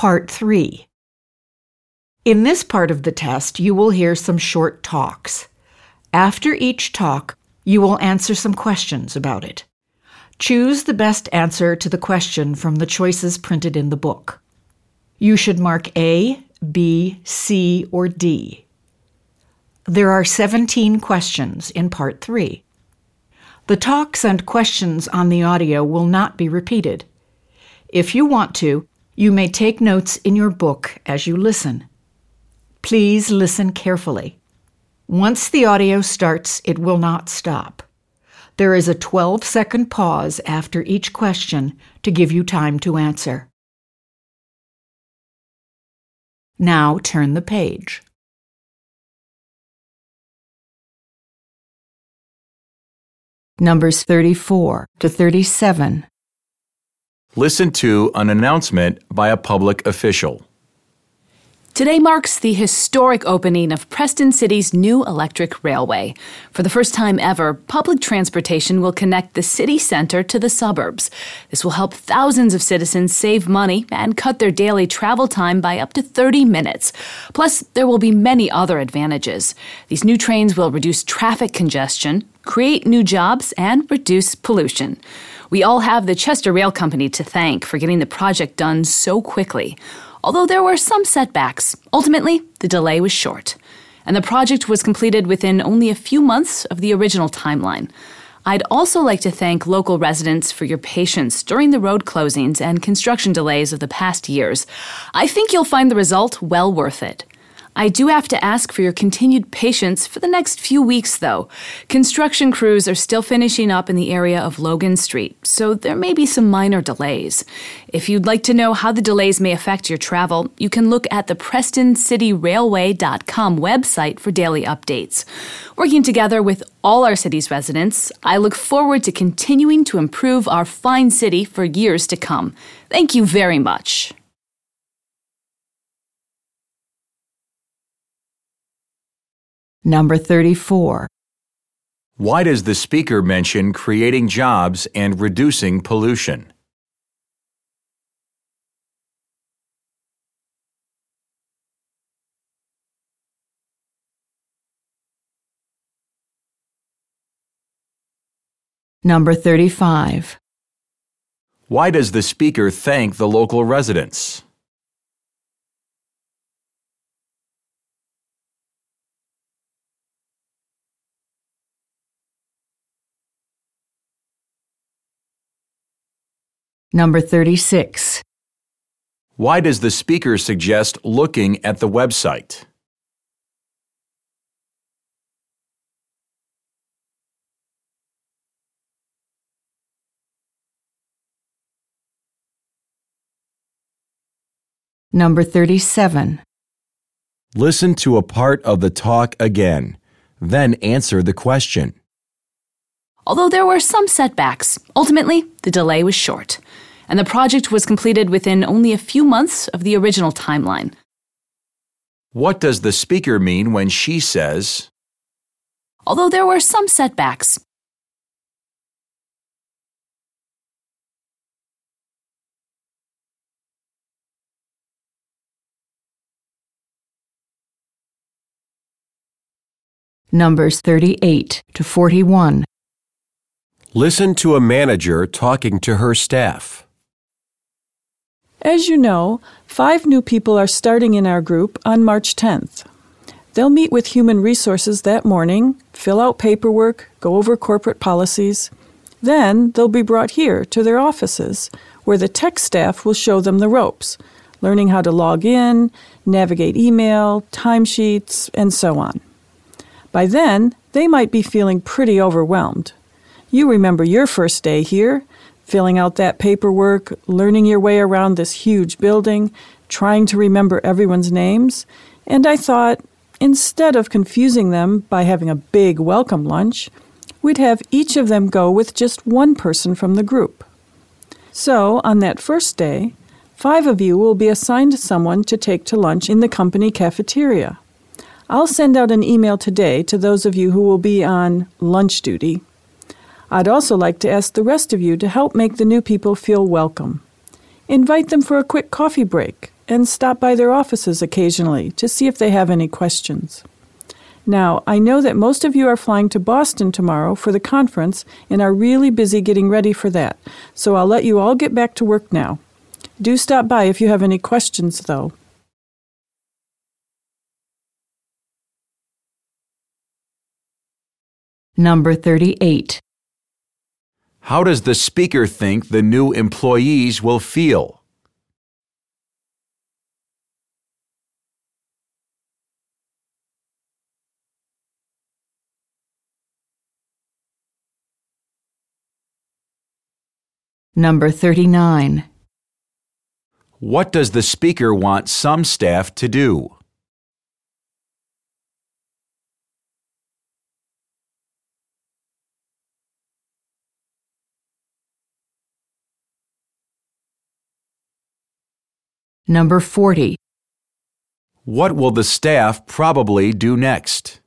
Part 3. In this part of the test, you will hear some short talks. After each talk, you will answer some questions about it. Choose the best answer to the question from the choices printed in the book. You should mark A, B, C, or D. There are 17 questions in Part 3. The talks and questions on the audio will not be repeated. If you want to, you may take notes in your book as you listen. Please listen carefully. Once the audio starts, it will not stop. There is a 12-second pause after each question to give you time to answer. Now turn the page. Numbers 34 to 37. Listen to an announcement by a public official. Today marks the historic opening of Preston City's new electric railway. For the first time ever, public transportation will connect the city center to the suburbs. This will help thousands of citizens save money and cut their daily travel time by up to 30 minutes. Plus, there will be many other advantages. These new trains will reduce traffic congestion, create new jobs, and reduce pollution. We all have the Chester Rail Company to thank for getting the project done so quickly. Although there were some setbacks, ultimately, the delay was short, and the project was completed within only a few months of the original timeline. I'd also like to thank local residents for your patience during the road closings and construction delays of the past years. I think you'll find the result well worth it. I do have to ask for your continued patience for the next few weeks, though. Construction crews are still finishing up in the area of Logan Street, so there may be some minor delays. If you'd like to know how the delays may affect your travel, you can look at the PrestonCityRailway.com website for daily updates. Working together with all our city's residents, I look forward to continuing to improve our fine city for years to come. Thank you very much. Number 34. Why does the speaker mention creating jobs and reducing pollution? Number 35. Why does the speaker thank the local residents? Number 36. Why does the speaker suggest looking at the website? Number 37. Listen to a part of the talk again, then answer the question. Although there were some setbacks, ultimately, the delay was short, and the project was completed within only a few months of the original timeline. What does the speaker mean when she says, Although there were some setbacks? Numbers 38 to 41. Listen to a manager talking to her staff. As you know, 5 new people are starting in our group on March 10th. They'll meet with Human Resources that morning, fill out paperwork, go over corporate policies. Then they'll be brought here to their offices, where the tech staff will show them the ropes, learning how to log in, navigate email, timesheets, and so on. By then, they might be feeling pretty overwhelmed. You remember your first day here, filling out that paperwork, learning your way around this huge building, trying to remember everyone's names, and I thought, instead of confusing them by having a big welcome lunch, we'd have each of them go with just one person from the group. So, on that first day, 5 of you will be assigned someone to take to lunch in the company cafeteria. I'll send out an email today to those of you who will be on lunch duty. I'd also like to ask the rest of you to help make the new people feel welcome. Invite them for a quick coffee break, and stop by their offices occasionally to see if they have any questions. Now, I know that most of you are flying to Boston tomorrow for the conference and are really busy getting ready for that, so I'll let you all get back to work now. Do stop by if you have any questions, though. Number 38. How does the speaker think the new employees will feel? Number 39. What does the speaker want some staff to do? Number 40. What will the staff probably do next?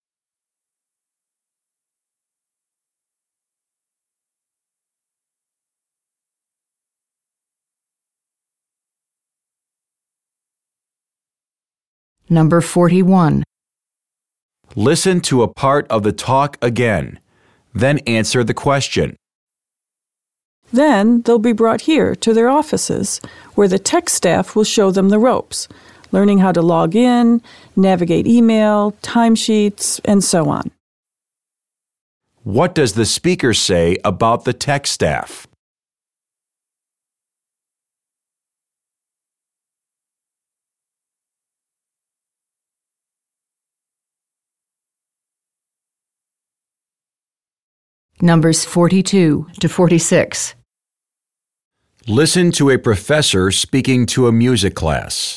Number 41. Listen to a part of the talk again, then answer the question. Then they'll be brought here to their offices, where the tech staff will show them the ropes, learning how to log in, navigate email, timesheets, and so on. What does the speaker say about the tech staff? Numbers 42 to 46. Listen to a professor speaking to a music class.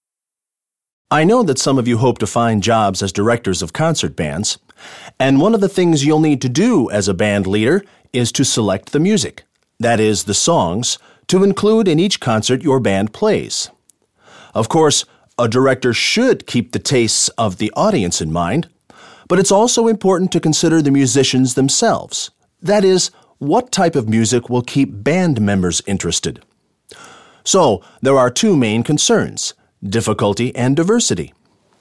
I know that some of you hope to find jobs as directors of concert bands, and one of the things you'll need to do as a band leader is to select the music, that is, the songs, to include in each concert your band plays. Of course, a director should keep the tastes of the audience in mind, but it's also important to consider the musicians themselves. That is, what type of music will keep band members interested. So, there are two main concerns: difficulty and diversity.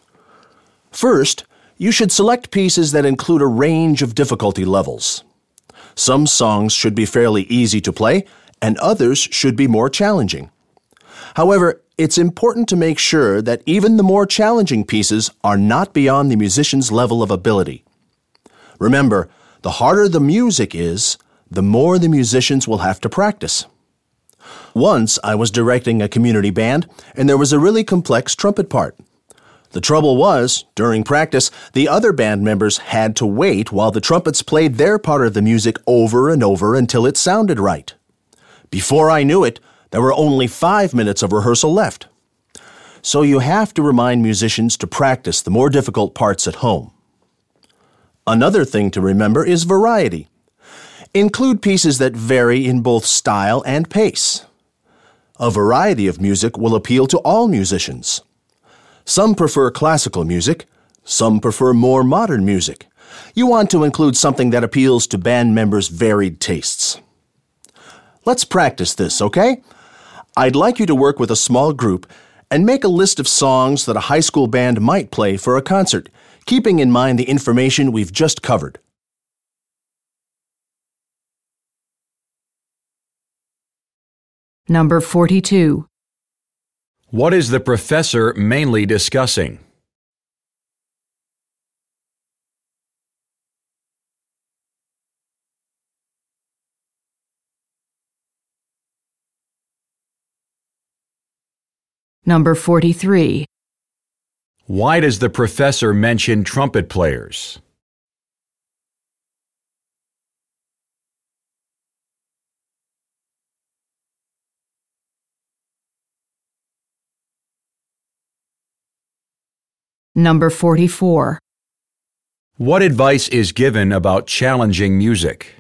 First, you should select pieces that include a range of difficulty levels. Some songs should be fairly easy to play, and others should be more challenging. However, it's important to make sure that even the more challenging pieces are not beyond the musician's level of ability. Remember, the harder the music is, the more the musicians will have to practice. Once I was directing a community band, and there was a really complex trumpet part. The trouble was, during practice, the other band members had to wait while the trumpets played their part of the music over and over until it sounded right. Before I knew it, there were only 5 minutes of rehearsal left. So you have to remind musicians to practice the more difficult parts at home. Another thing to remember is variety. Include pieces that vary in both style and pace. A variety of music will appeal to all musicians. Some prefer classical music, some prefer more modern music. You want to include something that appeals to band members' varied tastes. Let's practice this, okay? I'd like you to work with a small group and make a list of songs that a high school band might play for a concert, keeping in mind the information we've just covered. Number 42. What is the professor mainly discussing? Number 43. Why does the professor mention trumpet players? Number 44. What advice is given about challenging music?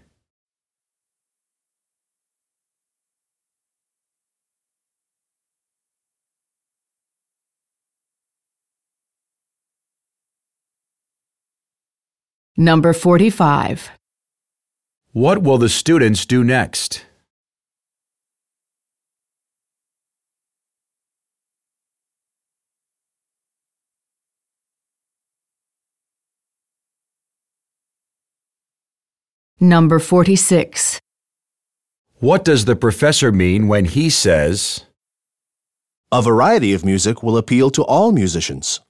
Number 45. What will the students do next? Number 46. What does the professor mean when he says, A variety of music will appeal to all musicians.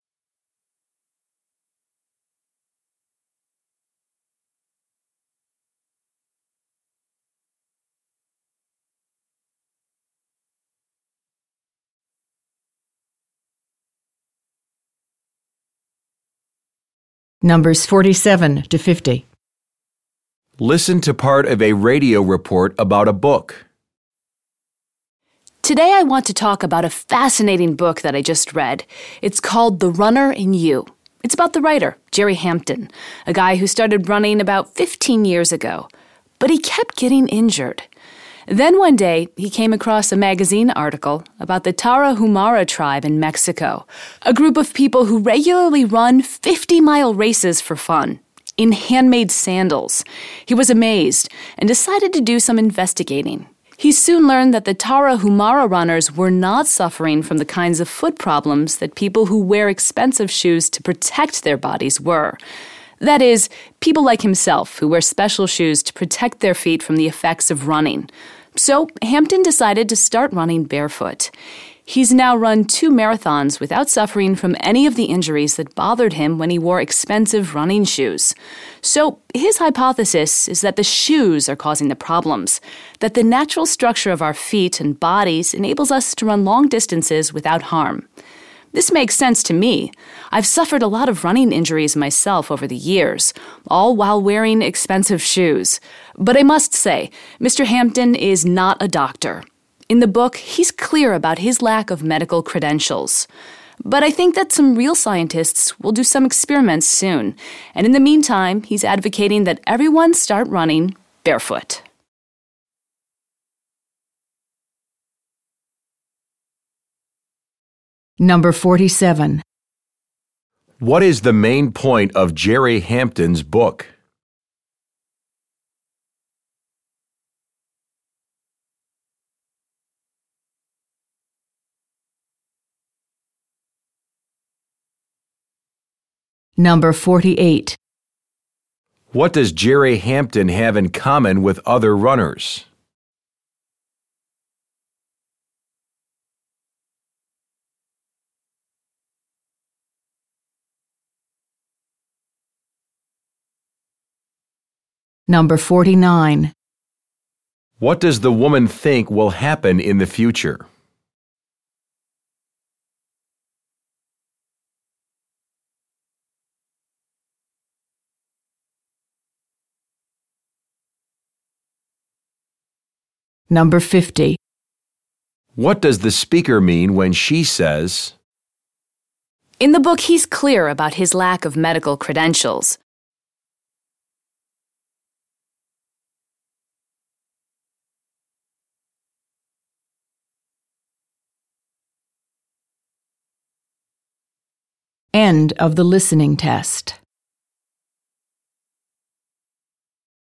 Numbers 47 to 50. listen to part of a radio report about a book? Today I want to talk about a fascinating book that I just read. It's called The Runner in You. It's about the writer, Jerry Hampton, a guy who started running about 15 years ago. But he kept getting injured. Then one day, he came across a magazine article about the Tarahumara tribe in Mexico, a group of people who regularly run 50-mile races for fun, in handmade sandals. He was amazed and decided to do some investigating. He soon learned that the Tarahumara runners were not suffering from the kinds of foot problems that people who wear expensive shoes to protect their bodies were. That is, people like himself who wear special shoes to protect their feet from the effects of running. So Hampton decided to start running barefoot. He's now run 2 marathons without suffering from any of the injuries that bothered him when he wore expensive running shoes. So his hypothesis is that the shoes are causing the problems, that the natural structure of our feet and bodies enables us to run long distances without harm. This makes sense to me. I've suffered a lot of running injuries myself over the years, all while wearing expensive shoes. But I must say, Mr. Hampton is not a doctor. In the book, he's clear about his lack of medical credentials. But I think that some real scientists will do some experiments soon. And in the meantime, he's advocating that everyone start running barefoot. Number 47. What is the main point of Jerry Hampton's book? Number 48. What does Jerry Hampton have in common with other runners? Number 49. What does the woman think will happen in the future? Number 50. What does the speaker mean when she says, In the book, he's clear about his lack of medical credentials. End of the listening test.